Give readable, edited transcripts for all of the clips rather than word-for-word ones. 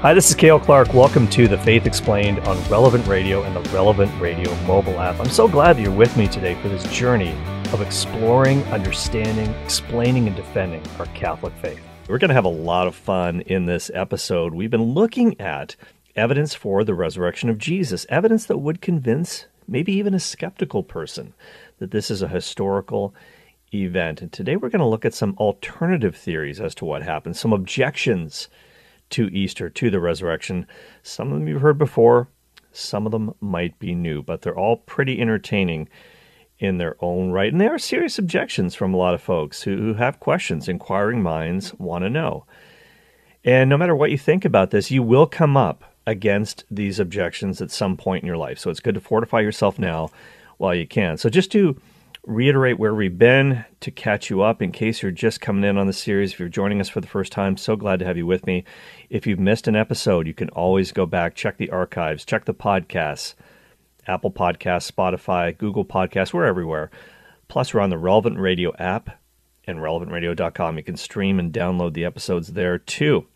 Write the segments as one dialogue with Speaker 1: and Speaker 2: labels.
Speaker 1: Hi, this is Cale Clark. Welcome to The Faith Explained on Relevant Radio and the Relevant Radio mobile app. I'm so glad that you're with me today for this journey of exploring, understanding, explaining, and defending our Catholic faith. We're going to have a lot of fun in this episode. We've been looking at evidence for the resurrection of Jesus, evidence that would convince maybe even a skeptical person that this is a historical event. And today we're going to look at some alternative theories as to what happened, some objections to Easter, to the resurrection. Some of them you've heard before, some of them might be new, but they're all pretty entertaining in their own right. And they are serious objections from a lot of folks who have questions. Inquiring minds want to know. And no matter what you think about this, you will come up against these objections at some point in your life. So it's good to fortify yourself now while you can. So just to reiterate where we've been, to catch you up in case you're just coming in on the series, if you're joining us for the first time, so glad to have you with me. If you've missed an episode, you can always go back, check the archives, check the podcasts, Apple Podcasts, Spotify, Google Podcasts, we're everywhere. Plus, we're on the Relevant Radio app and relevantradio.com. You can stream and download the episodes there too.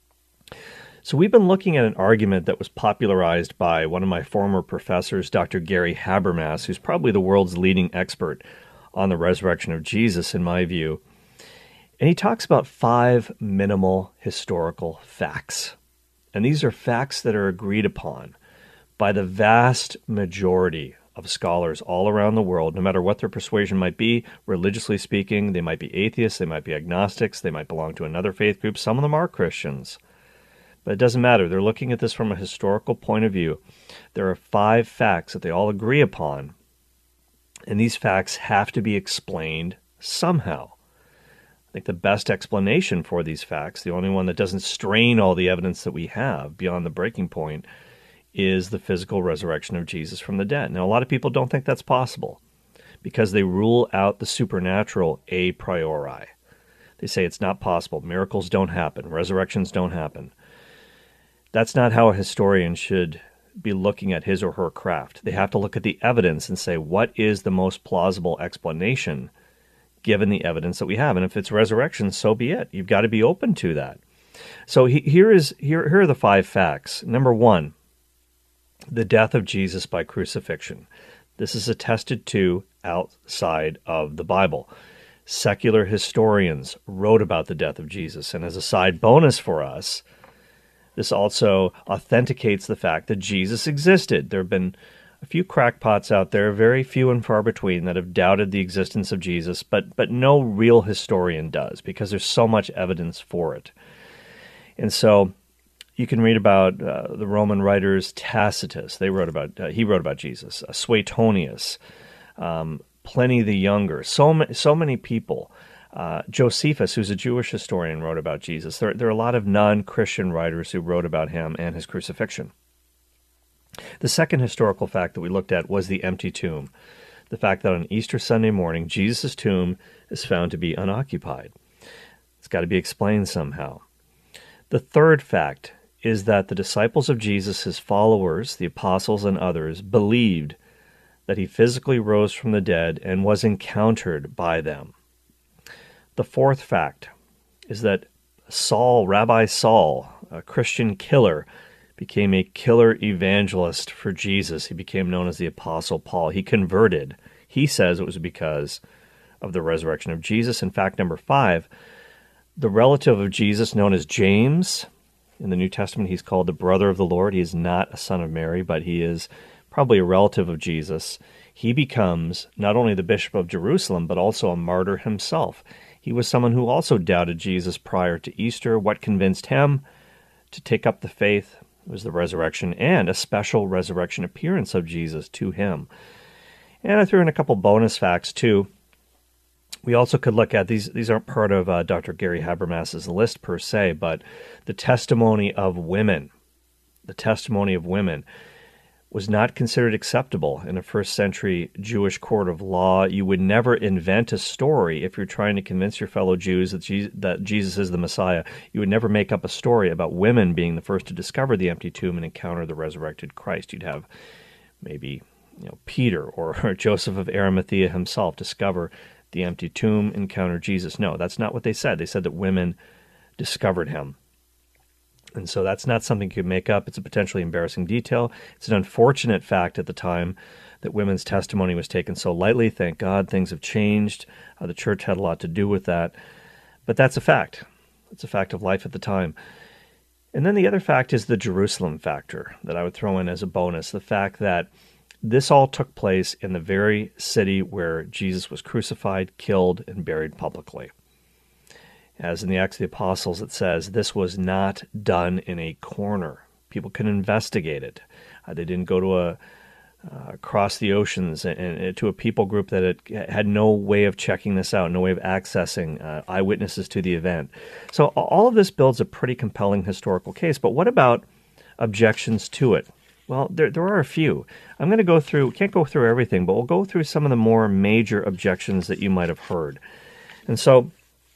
Speaker 1: So we've been looking at an argument that was popularized by one of my former professors, Dr. Gary Habermas, who's probably the world's leading expert on the resurrection of Jesus, in my view. And he talks about 5 minimal historical facts. And these are facts that are agreed upon by the vast majority of scholars all around the world, no matter what their persuasion might be, religiously speaking. They might be atheists, they might be agnostics, they might belong to another faith group. Some of them are Christians. But it doesn't matter. They're looking at this from a historical point of view. There are 5 facts that they all agree upon, and these facts have to be explained somehow. I think the best explanation for these facts, the only one that doesn't strain all the evidence that we have beyond the breaking point, is the physical resurrection of Jesus from the dead. Now, a lot of people don't think that's possible because they rule out the supernatural a priori. They say it's not possible. Miracles don't happen. Resurrections don't happen. That's not how a historian should be looking at his or her craft. They have to look at the evidence and say, what is the most plausible explanation given the evidence that we have? And if it's resurrection, so be it. You've got to be open to that. So here are the 5 facts. Number 1, the death of Jesus by crucifixion. This is attested to outside of the Bible. Secular historians wrote about the death of Jesus. And as a side bonus for us, this also authenticates the fact that Jesus existed. There have been a few crackpots out there, very few and far between, that have doubted the existence of Jesus, but no real historian does, because there's so much evidence for it. And so you can read about the Roman writers Tacitus. He wrote about Jesus. Suetonius, Pliny the Younger. So many people. Josephus, who's a Jewish historian, wrote about Jesus. There are a lot of non-Christian writers who wrote about him and his crucifixion. The second historical fact that we looked at was the empty tomb. The fact that on Easter Sunday morning, Jesus' tomb is found to be unoccupied. It's got to be explained somehow. The third fact is that the disciples of Jesus, his followers, the apostles and others, believed that he physically rose from the dead and was encountered by them. The fourth fact is that Rabbi Saul, a Christian killer, became a killer evangelist for Jesus. He became known as the Apostle Paul. He converted. He says it was because of the resurrection of Jesus. In fact, number 5, the relative of Jesus known as James, in the New Testament he's called the brother of the Lord. He is not a son of Mary, but he is probably a relative of Jesus. He becomes not only the Bishop of Jerusalem, but also a martyr himself. He was someone who also doubted Jesus prior to Easter. What convinced him to take up the faith was the resurrection and a special resurrection appearance of Jesus to him. And I threw in a couple bonus facts too. We also could look at, these aren't part of Dr. Gary Habermas's list per se, but the testimony of women. The testimony of women was not considered acceptable in a first-century Jewish court of law. You would never invent a story if you're trying to convince your fellow Jews that Jesus is the Messiah. You would never make up a story about women being the first to discover the empty tomb and encounter the resurrected Christ. You'd have maybe Peter or Joseph of Arimathea himself discover the empty tomb, encounter Jesus. No, that's not what they said. They said that women discovered him. And so that's not something you can make up. It's a potentially embarrassing detail. It's an unfortunate fact at the time that women's testimony was taken so lightly. Thank God things have changed. The church had a lot to do with that. But that's a fact. It's a fact of life at the time. And then the other fact is the Jerusalem factor that I would throw in as a bonus. The fact that this all took place in the very city where Jesus was crucified, killed, and buried publicly. As in the Acts of the Apostles, it says this was not done in a corner. People can investigate it. They didn't go to across the oceans and to a people group that had no way of checking this out, no way of accessing eyewitnesses to the event. So all of this builds a pretty compelling historical case. But what about objections to it? Well, there are a few. I'm going to go through, can't go through everything, but we'll go through some of the more major objections that you might have heard. And so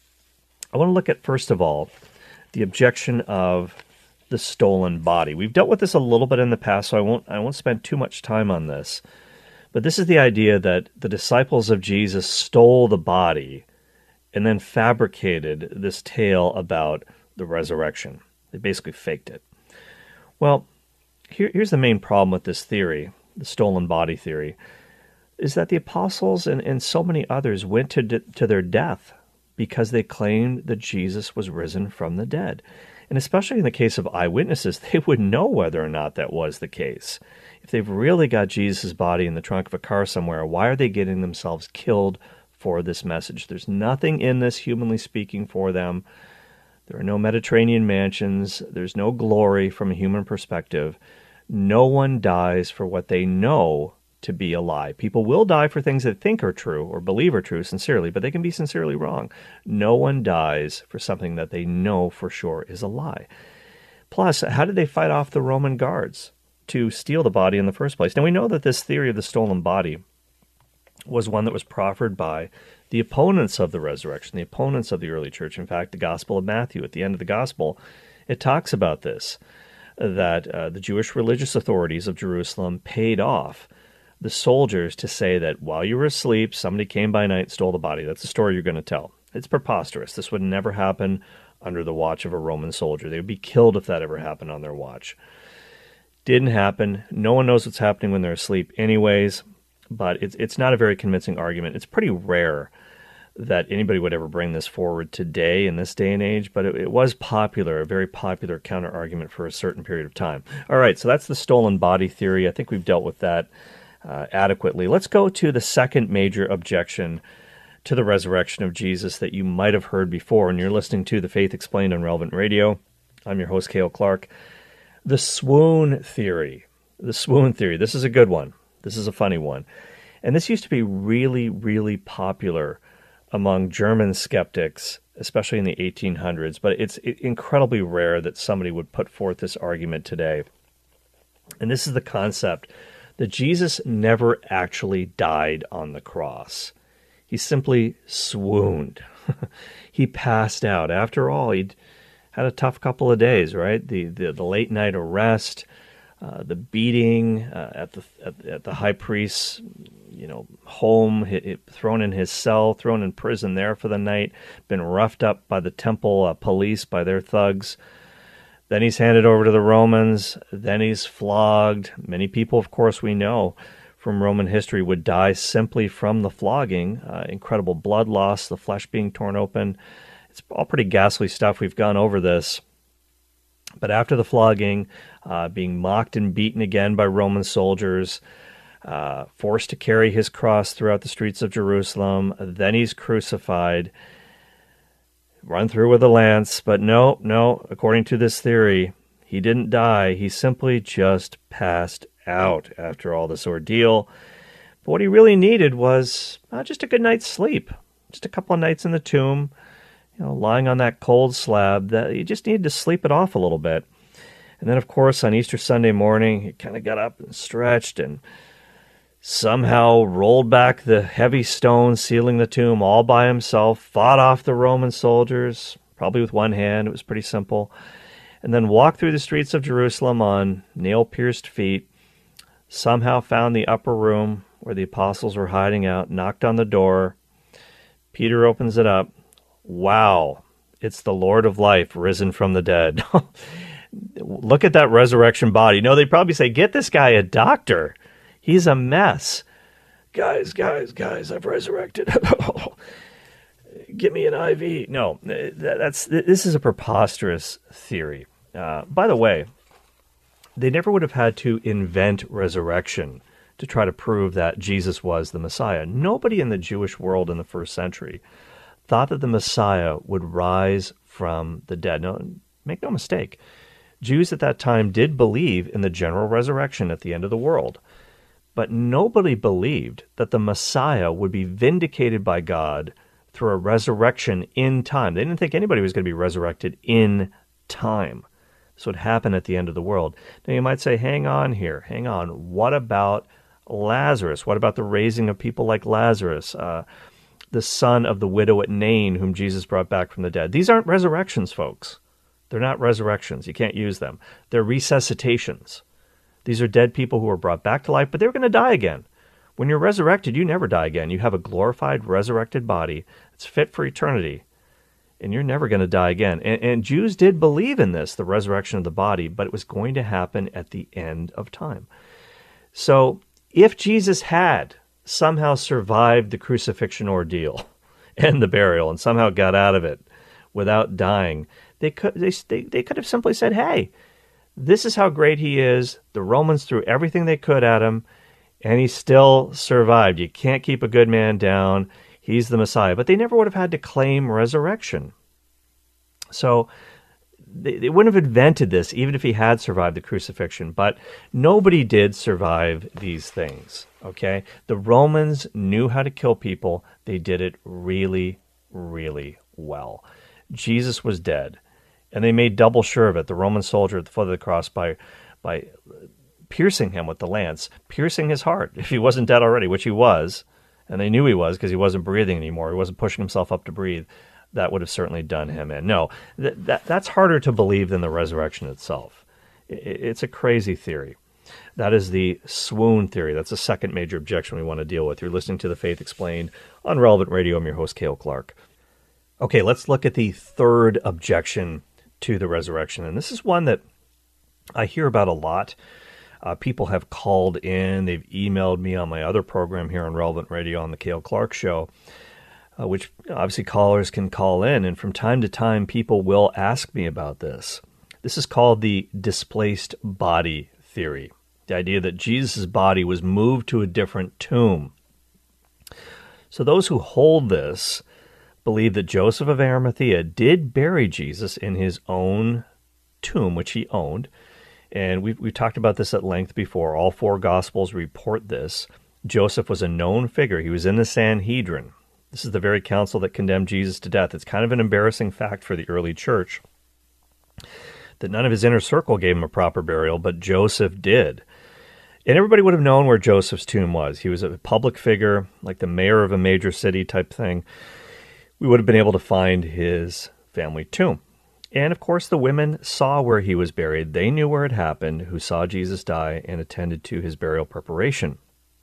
Speaker 1: I want to look at, first of all, the objection of the stolen body. We've dealt with this a little bit in the past, so I won't spend too much time on this. But this is the idea that the disciples of Jesus stole the body and then fabricated this tale about the resurrection. They basically faked it. Well, here's the main problem with this theory, the stolen body theory, is that the apostles and so many others went to their death because they claimed that Jesus was risen from the dead. And especially in the case of eyewitnesses, they would know whether or not that was the case. If they've really got Jesus' body in the trunk of a car somewhere, why are they getting themselves killed for this message? There's nothing in this, humanly speaking, for them. There are no Mediterranean mansions. There's no glory from a human perspective. No one dies for what they know to be a lie. People will die for things they think are true or believe are true sincerely, but they can be sincerely wrong. No one dies for something that they know for sure is a lie. Plus, how did they fight off the Roman guards to steal the body in the first place? Now, we know that this theory of the stolen body was one that was proffered by the opponents of the resurrection, the opponents of the early church. In fact, the Gospel of Matthew, at the end of the Gospel, it talks about this, that the Jewish religious authorities of Jerusalem paid off the soldiers to say that while you were asleep, somebody came by night and stole the body. That's the story you're going to tell. It's preposterous. This would never happen under the watch of a Roman soldier. They would be killed if that ever happened on their watch. Didn't happen. No one knows what's happening when they're asleep anyways, but it's not a very convincing argument. It's pretty rare that anybody would ever bring this forward today in this day and age, but it was popular, a very popular counter-argument for a certain period of time. All right, so that's the stolen body theory. I think we've dealt with that adequately. Let's go to the second major objection to the resurrection of Jesus that you might have heard before, and you're listening to The Faith Explained on Relevant Radio. I'm your host, Cale Clark. The swoon theory. The swoon theory. This is a good one. This is a funny one. And this used to be really, really popular among German skeptics, especially in the 1800s, but it's incredibly rare that somebody would put forth this argument today. And this is the concept that Jesus never actually died on the cross. He simply swooned. He passed out. After all, he'd had a tough couple of days, right? The late night arrest, the beating at the high priest's home, thrown in his cell, thrown in prison there for the night, been roughed up by the temple police, by their thugs. Then he's handed over to the Romans. Then he's flogged. Many people, of course, we know from Roman history would die simply from the flogging. Incredible blood loss, the flesh being torn open. It's all pretty ghastly stuff. We've gone over this. But after the flogging, being mocked and beaten again by Roman soldiers, forced to carry his cross throughout the streets of Jerusalem, then he's crucified, run through with a lance. But no, according to this theory, he didn't die. He simply just passed out after all this ordeal. But what he really needed was just a good night's sleep, just a couple of nights in the tomb, lying on that cold slab. That he just needed to sleep it off a little bit. And then, of course, on Easter Sunday morning, he kind of got up and stretched and somehow rolled back the heavy stone sealing the tomb all by himself, fought off the Roman soldiers, probably with one hand. It was pretty simple. And then walked through the streets of Jerusalem on nail-pierced feet, somehow found the upper room where the apostles were hiding out, knocked on the door. Peter opens it up. Wow, it's the Lord of life risen from the dead. Look at that resurrection body. No, they'd probably say, get this guy a doctor. He's a mess. Guys, I've resurrected. Give me an IV. No, this is a preposterous theory. By the way, they never would have had to invent resurrection to try to prove that Jesus was the Messiah. Nobody in the Jewish world in the first century thought that the Messiah would rise from the dead. No, make no mistake. Jews at that time did believe in the general resurrection at the end of the world. But nobody believed that the Messiah would be vindicated by God through a resurrection in time. They didn't think anybody was going to be resurrected in time. This would happen at the end of the world. Now you might say, hang on here, hang on. What about Lazarus? What about the raising of people like Lazarus, the son of the widow at Nain, whom Jesus brought back from the dead? These aren't resurrections, folks. They're not resurrections. You can't use them. They're resuscitations. These are dead people who were brought back to life, but they're going to die again. When you're resurrected, you never die again. You have a glorified, resurrected body that's fit for eternity, and you're never going to die again. And Jews did believe in this, the resurrection of the body, but it was going to happen at the end of time. So if Jesus had somehow survived the crucifixion ordeal and the burial and somehow got out of it without dying, they could have simply said, hey, this is how great he is. The Romans threw everything they could at him, and he still survived. You can't keep a good man down. He's the Messiah. But they never would have had to claim resurrection. So they wouldn't have invented this, even if he had survived the crucifixion. But nobody did survive these things, okay? The Romans knew how to kill people. They did it really, really well. Jesus was dead. And they made double sure of it, the Roman soldier at the foot of the cross, by piercing him with the lance, piercing his heart, if he wasn't dead already, which he was, and they knew he was because he wasn't breathing anymore. He wasn't pushing himself up to breathe. That would have certainly done him in. No, that's harder to believe than the resurrection itself. It's a crazy theory. That is the swoon theory. That's the second major objection we want to deal with. You're listening to The Faith Explained on Relevant Radio. I'm your host, Cale Clark. Okay, let's look at the third objection to the resurrection. And this is one that I hear about a lot. People have called in, they've emailed me on my other program here on Relevant Radio on the Cale Clark Show, which obviously callers can call in. And from time to time, people will ask me about this. This is called the displaced body theory. The idea that Jesus' body was moved to a different tomb. So those who hold this believe that Joseph of Arimathea did bury Jesus in his own tomb, which he owned. And we've talked about this at length before. All four Gospels report this. Joseph was a known figure. He was in the Sanhedrin. This is the very council that condemned Jesus to death. It's kind of an embarrassing fact for the early church that none of his inner circle gave him a proper burial, but Joseph did. And everybody would have known where Joseph's tomb was. He was a public figure, like the mayor of a major city type thing. We would have been able to find his family tomb. And of course, the women saw where he was buried. They knew where it happened, who saw Jesus die and attended to his burial preparation.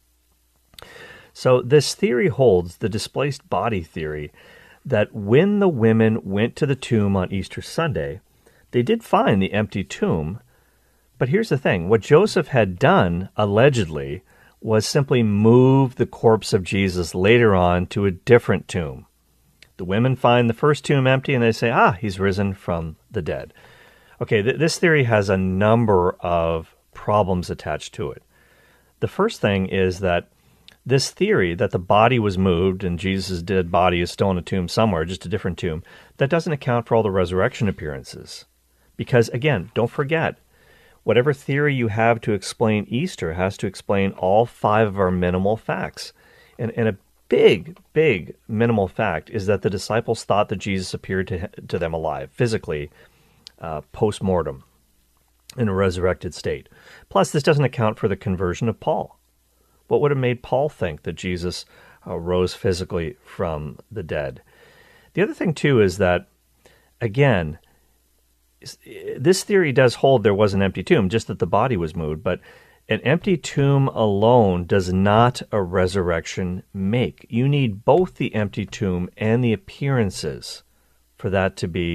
Speaker 1: So this theory holds, the displaced body theory, that when the women went to the tomb on Easter Sunday, they did find the empty tomb. But here's the thing. What Joseph had done, allegedly, was simply move the corpse of Jesus later on to a different tomb. The women find the first tomb empty, and they say, he's risen from the dead. Okay, this theory has a number of problems attached to it. The first thing is that this theory that the body was moved and Jesus' dead body is still in a tomb somewhere, just a different tomb, that doesn't account for all the resurrection appearances. Because, again, don't forget, whatever theory you have to explain Easter has to explain all five of our minimal facts. And a big minimal fact is that the disciples thought that Jesus appeared to them alive, physically, post-mortem, in a resurrected state. Plus, this doesn't account for the conversion of Paul. What would have made Paul think that Jesus rose physically from the dead? The other thing, too, is that, again, this theory does hold there was an empty tomb, just that the body was moved, but an empty tomb alone does not a resurrection make. You need both the empty tomb and the appearances for that to be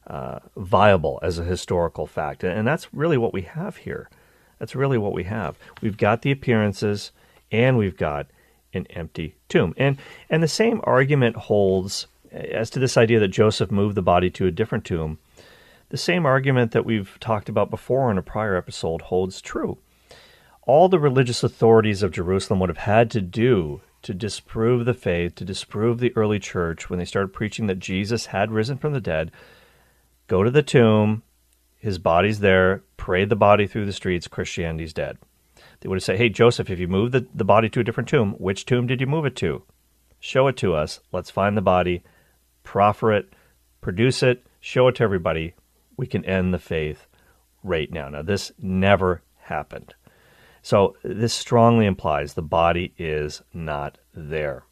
Speaker 1: viable as a historical fact. And that's really what we have here. That's really what we have. We've got the appearances, and we've got an empty tomb. And the same argument holds as to this idea that Joseph moved the body to a different tomb. The same argument that we've talked about before in a prior episode holds true. All the religious authorities of Jerusalem would have had to do to disprove the faith, to disprove the early church when they started preaching that Jesus had risen from the dead, go to the tomb, his body's there, parade the body through the streets, Christianity's dead. They would have said, hey, Joseph, if you moved the body to a different tomb, which tomb did you move it to? Show it to us. Let's find the body, proffer it, produce it, show it to everybody. We can end the faith right now. Now, this never happened. So this strongly implies the body is not there.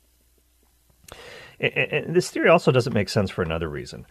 Speaker 1: And this theory also doesn't make sense for another reason.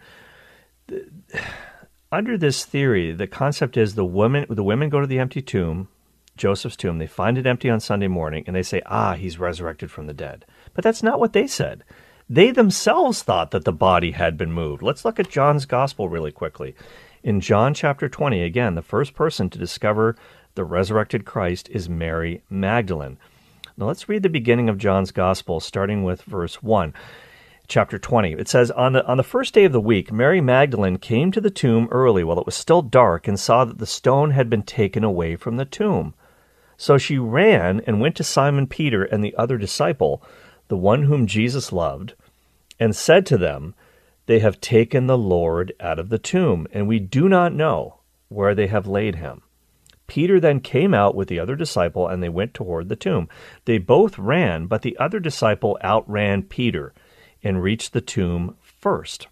Speaker 1: Under this theory, the concept is the women go to the empty tomb, Joseph's tomb, they find it empty on Sunday morning, and they say, he's resurrected from the dead. But that's not what they said. They themselves thought that the body had been moved. Let's look at John's Gospel really quickly. In John chapter 20, again, the first person to discover the resurrected Christ is Mary Magdalene. Now let's read the beginning of John's Gospel, starting with verse 1. Chapter 20, it says, on the first day of the week, Mary Magdalene came to the tomb early while it was still dark and saw that the stone had been taken away from the tomb. So she ran and went to Simon Peter and the other disciple, the one whom Jesus loved, and said to them, they have taken the Lord out of the tomb, and we do not know where they have laid him. Peter then came out with the other disciple, and they went toward the tomb. They both ran, but the other disciple outran Peter and reached the tomb first.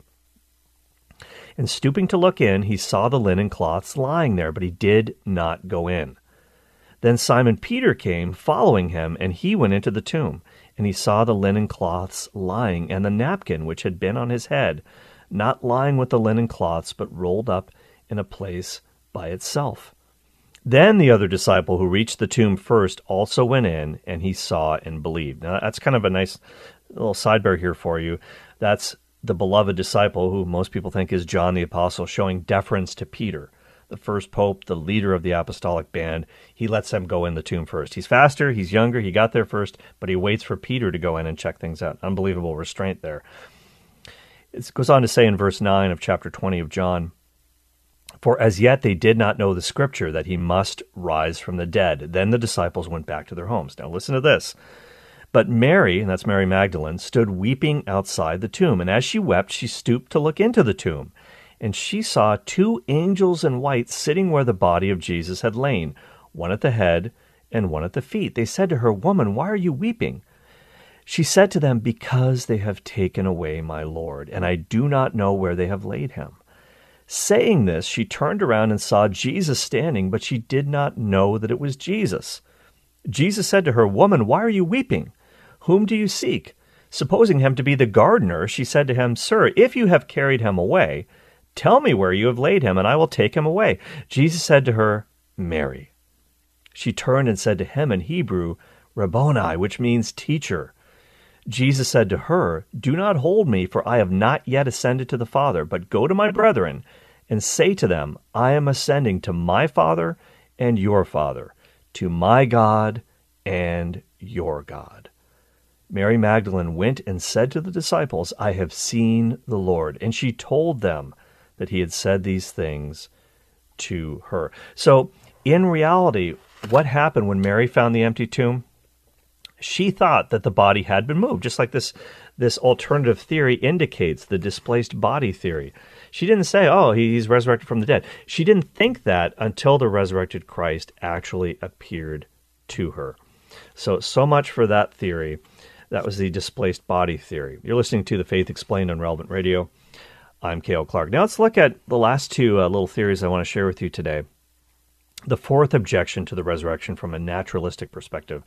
Speaker 1: And stooping to look in, he saw the linen cloths lying there, but he did not go in. Then Simon Peter came, following him, and he went into the tomb. And he saw the linen cloths lying, and the napkin which had been on his head, not lying with the linen cloths, but rolled up in a place by itself. Then the other disciple who reached the tomb first also went in, and he saw and believed. Now, that's kind of a nice little sidebar here for you. That's the beloved disciple, who most people think is John the Apostle, showing deference to Peter, the first pope, the leader of the apostolic band. He lets them go in the tomb first. He's faster, he's younger, he got there first, but he waits for Peter to go in and check things out. Unbelievable restraint there. It goes on to say in verse 9 of chapter 20 of John, for as yet they did not know the scripture that he must rise from the dead. Then the disciples went back to their homes. Now listen to this. But Mary, and that's Mary Magdalene, stood weeping outside the tomb. And as she wept, she stooped to look into the tomb. And she saw two angels in white sitting where the body of Jesus had lain, one at the head and one at the feet. They said to her, Woman, why are you weeping? She said to them, Because they have taken away my Lord, and I do not know where they have laid him. Saying this, she turned around and saw Jesus standing, but she did not know that it was Jesus. Jesus said to her, Woman, why are you weeping? Whom do you seek? Supposing him to be the gardener, she said to him, Sir, if you have carried him away, tell me where you have laid him, and I will take him away. Jesus said to her, Mary. She turned and said to him in Hebrew, Rabboni, which means teacher. Jesus said to her, Do not hold me, for I have not yet ascended to the Father, but go to my brethren and say to them, I am ascending to my Father and your Father, to my God and your God. Mary Magdalene went and said to the disciples, I have seen the Lord. And she told them that he had said these things to her. So, in reality, what happened when Mary found the empty tomb? She thought that the body had been moved, just like this alternative theory indicates, the displaced body theory. She didn't say, he's resurrected from the dead. She didn't think that until the resurrected Christ actually appeared to her. So much for that theory. That was the displaced body theory. You're listening to The Faith Explained on Relevant Radio. I'm Cale Clark. Now let's look at the last two little theories I want to share with you today. The fourth objection to the resurrection from a naturalistic perspective.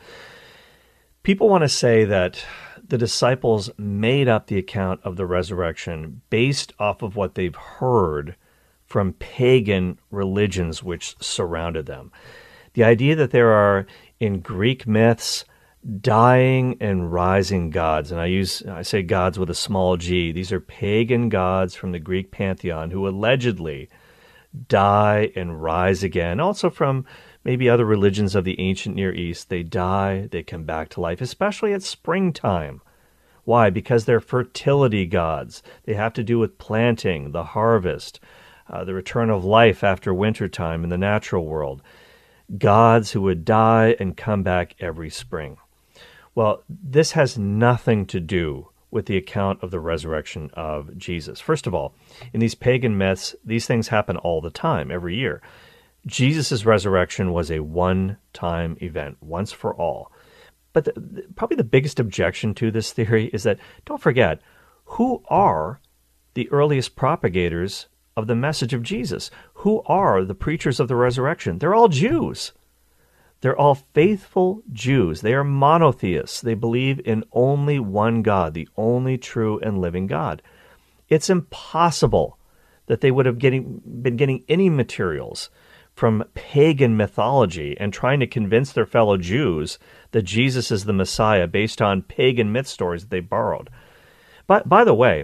Speaker 1: People want to say that the disciples made up the account of the resurrection based off of what they've heard from pagan religions which surrounded them. The idea that there are, in Greek myths, dying and rising gods. And I say gods with a small g. These are pagan gods from the Greek pantheon who allegedly die and rise again. Also from maybe other religions of the ancient Near East. They die, they come back to life, especially at springtime. Why? Because they're fertility gods. They have to do with planting, the harvest, the return of life after wintertime in the natural world. Gods who would die and come back every spring. Well, this has nothing to do with the account of the resurrection of Jesus. First of all, in these pagan myths, these things happen all the time, every year. Jesus' resurrection was a one-time event, once for all. But probably the biggest objection to this theory is that, don't forget, who are the earliest propagators of the message of Jesus? Who are the preachers of the resurrection? They're all Jews. They're all faithful Jews. They are monotheists. They believe in only one God, the only true and living God. It's impossible that they would have been getting any materials from pagan mythology and trying to convince their fellow Jews that Jesus is the Messiah based on pagan myth stories that they borrowed. But by the way,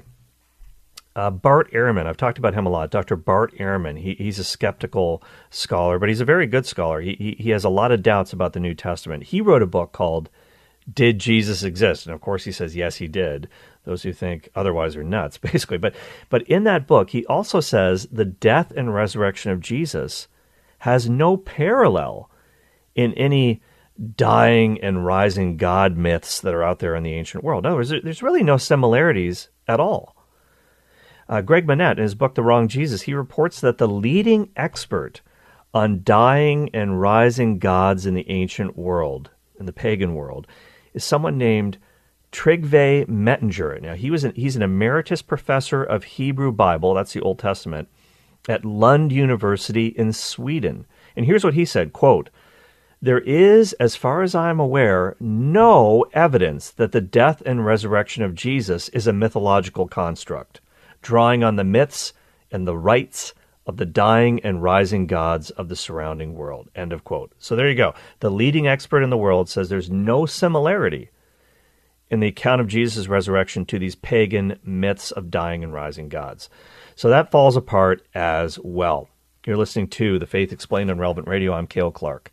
Speaker 1: Bart Ehrman, I've talked about him a lot. Dr. Bart Ehrman, he's a skeptical scholar, but he's a very good scholar. He has a lot of doubts about the New Testament. He wrote a book called Did Jesus Exist? And of course he says, yes, he did. Those who think otherwise are nuts, basically. But in that book, he also says the death and resurrection of Jesus has no parallel in any dying and rising God myths that are out there in the ancient world. In other words, there's really no similarities at all. Greg Manette, in his book, The Wrong Jesus, he reports that the leading expert on dying and rising gods in the ancient world, in the pagan world, is someone named Tryggve Mettinger. Now, he's an emeritus professor of Hebrew Bible, that's the Old Testament, at Lund University in Sweden. And here's what he said, quote, "There is, as far as I am aware, no evidence that the death and resurrection of Jesus is a mythological construct, drawing on the myths and the rites of the dying and rising gods of the surrounding world." End of quote. So there you go. The leading expert in the world says there's no similarity in the account of Jesus' resurrection to these pagan myths of dying and rising gods. So that falls apart as well. You're listening to The Faith Explained on Relevant Radio. I'm Cale Clark.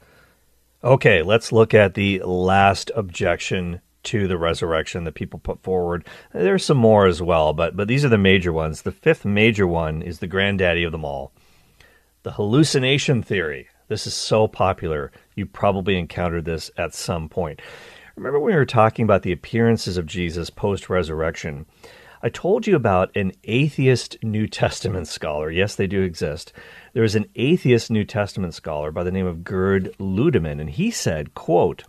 Speaker 1: Okay, let's look at the last objection to the resurrection that people put forward. There's some more as well, but these are the major ones. The fifth major one is the granddaddy of them all, the hallucination theory. This is so popular. You probably encountered this at some point. Remember when we were talking about the appearances of Jesus post-resurrection? I told you about an atheist New Testament scholar. Yes, they do exist. There is an atheist New Testament scholar by the name of Gerd Ludemann, and he said, quote,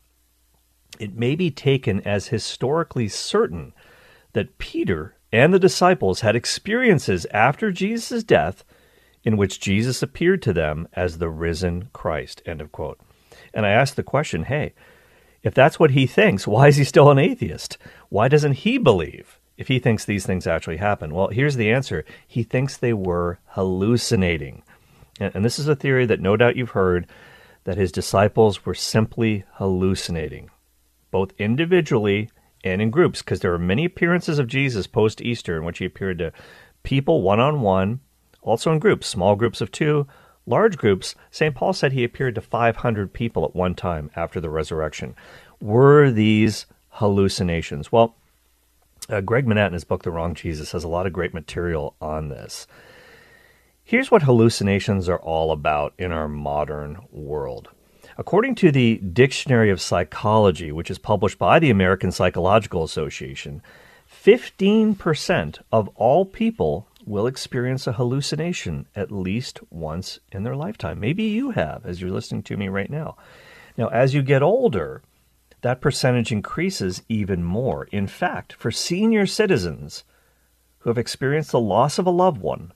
Speaker 1: "It may be taken as historically certain that Peter and the disciples had experiences after Jesus' death in which Jesus appeared to them as the risen Christ." End of quote. And I asked the question, hey, if that's what he thinks, why is he still an atheist? Why doesn't he believe if he thinks these things actually happen? Well, here's the answer. He thinks they were hallucinating. And this is a theory that no doubt you've heard, that his disciples were simply hallucinating, both individually and in groups, because there are many appearances of Jesus post-Easter in which he appeared to people one-on-one, also in groups, small groups of 2, large groups. St. Paul said he appeared to 500 people at one time after the resurrection. Were these hallucinations? Well, Greg Manette in his book, The Wrong Jesus, has a lot of great material on this. Here's what hallucinations are all about in our modern world. According to the Dictionary of Psychology, which is published by the American Psychological Association, 15% of all people will experience a hallucination at least once in their lifetime. Maybe you have, as you're listening to me right now. Now, as you get older, that percentage increases even more. In fact, for senior citizens who have experienced the loss of a loved one,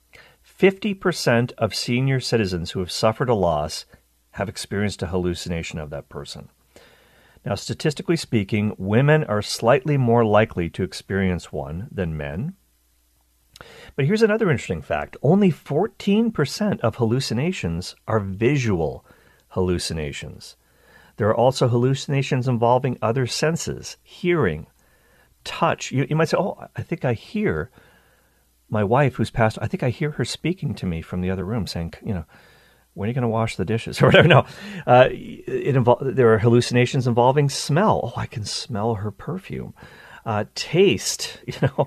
Speaker 1: 50% of senior citizens who have suffered a loss have experienced a hallucination of that person. Now, statistically speaking, women are slightly more likely to experience one than men. But here's another interesting fact. Only 14% of hallucinations are visual hallucinations. There are also hallucinations involving other senses, hearing, touch. You might say, oh, I think I hear my wife who's passed, I think I hear her speaking to me from the other room saying, when are you going to wash the dishes or whatever? No, there are hallucinations involving smell. Oh, I can smell her perfume. Taste,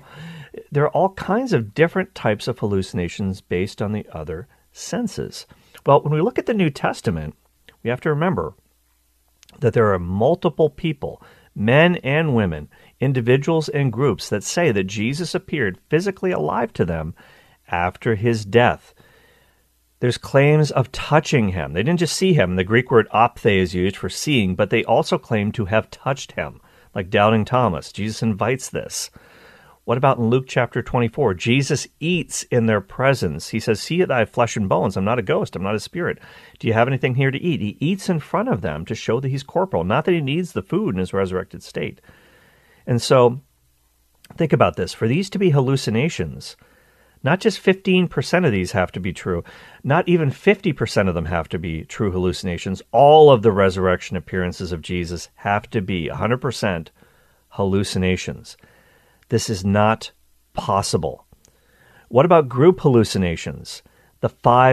Speaker 1: there are all kinds of different types of hallucinations based on the other senses. Well, when we look at the New Testament, we have to remember that there are multiple people, men and women, individuals and groups that say that Jesus appeared physically alive to them after his death. There's claims of touching him. They didn't just see him. The Greek word ophthe is used for seeing, but they also claim to have touched him, like doubting Thomas. Jesus invites this. What about in Luke chapter 24? Jesus eats in their presence. He says, see that I have flesh and bones. I'm not a ghost. I'm not a spirit. Do you have anything here to eat? He eats in front of them to show that he's corporal, not that he needs the food in his resurrected state. And so think about this. For these to be hallucinations, not just 15% of these have to be true, not even 50% of them have to be true hallucinations. All of the resurrection appearances of Jesus have to be 100% hallucinations. This is not possible. What about group hallucinations? The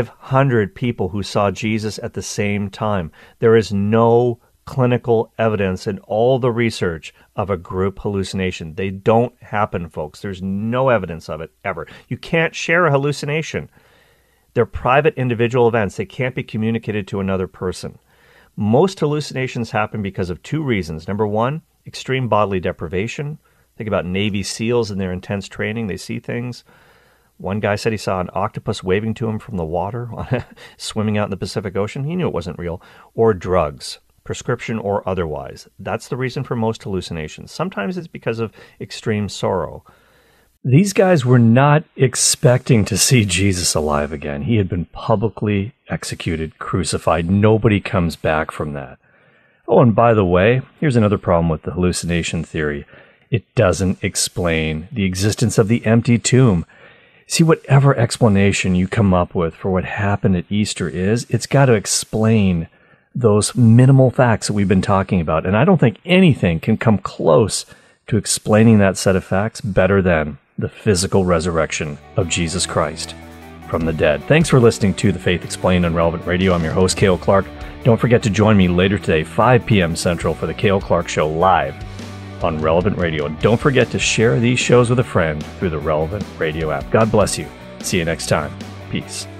Speaker 1: 500 people who saw Jesus at the same time. There is no clinical evidence in all the research of a group hallucination. They don't happen, folks. There's no evidence of it ever. You can't share a hallucination. They're private individual events. They can't be communicated to another person. Most hallucinations happen because of two reasons. Number one, extreme bodily deprivation. Think about Navy SEALs in their intense training. They see things. One guy said he saw an octopus waving to him from the water, swimming out in the Pacific Ocean. He knew it wasn't real. Or drugs, prescription or otherwise. That's the reason for most hallucinations. Sometimes it's because of extreme sorrow. These guys were not expecting to see Jesus alive again. He had been publicly executed, crucified. Nobody comes back from that. Oh, and by the way, here's another problem with the hallucination theory. It doesn't explain the existence of the empty tomb. See, whatever explanation you come up with for what happened at Easter is, it's got to explain those minimal facts that we've been talking about. And I don't think anything can come close to explaining that set of facts better than the physical resurrection of Jesus Christ from the dead. Thanks for listening to The Faith Explained on Relevant Radio. I'm your host, Cale Clark. Don't forget to join me later today, 5 p.m. Central, for the Cale Clark Show live on Relevant Radio. And don't forget to share these shows with a friend through the Relevant Radio app. God bless you. See you next time. Peace.